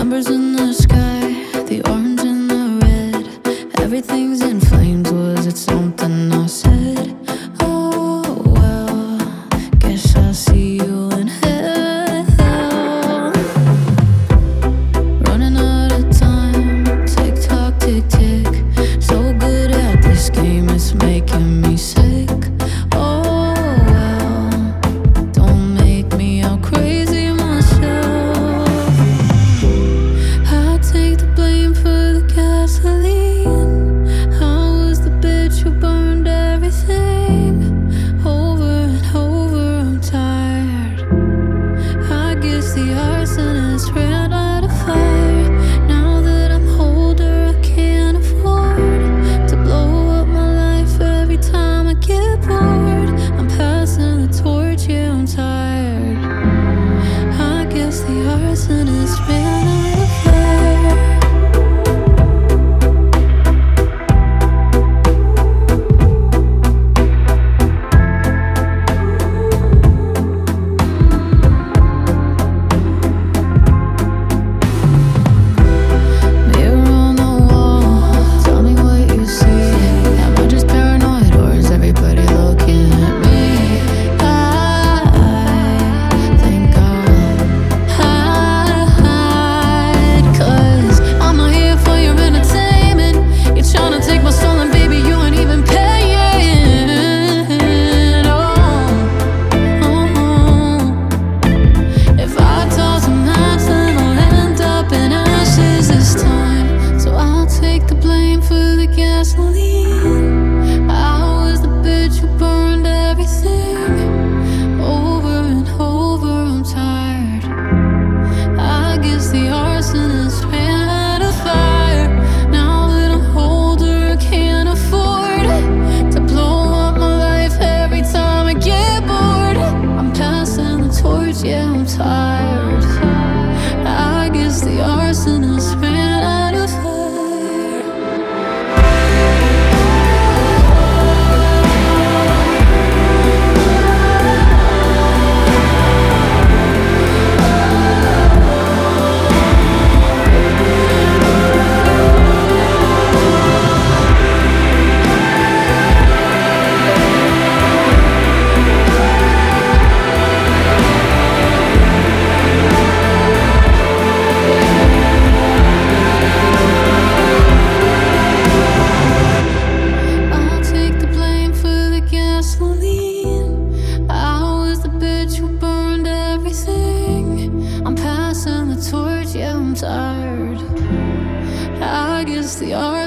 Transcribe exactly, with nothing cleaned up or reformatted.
numbers in the sky, the orange and the red. Everything's in flames, was it something I said? Oh well, guess I'll see you in hell. Running out of time, tick tock, tick tick. So good at this game, it's making me sick. Oh well, don't make me out crazy myself. I take the blame for the gasoline. I was the bitch who burned everything. Over and over, I'm tired. I guess the arsonist ran out of fire. Now that I'm older, I can't afford to blow up my life every time I get bored. I'm passing the torch, yeah, I'm tired. I guess the arsonist ran out of fire. Mirror on the wall, tell me what you see. Am I just paranoid or is everybody looking at me? I think I'll hide, 'cause I'm not here for your entertainment. You're trying to take my soul and baby, you ain't even paying. Oh, oh. If I toss a match, then I'll end up in ashes this time. So I'll take the blame for the gasoline. I was the bitch who burned everything. Over and over, I'm tired. I guess the arsonist ran out of fire. Now that I'm older, I can't afford to blow up my life every time I get bored. I'm passing the torch, yeah, I'm tired. I guess the arsonist ran out of fire. I'll take the blame for the gasoline. I was the bitch who burned everything. I'm passing the torch, yeah, I'm tired. I guess the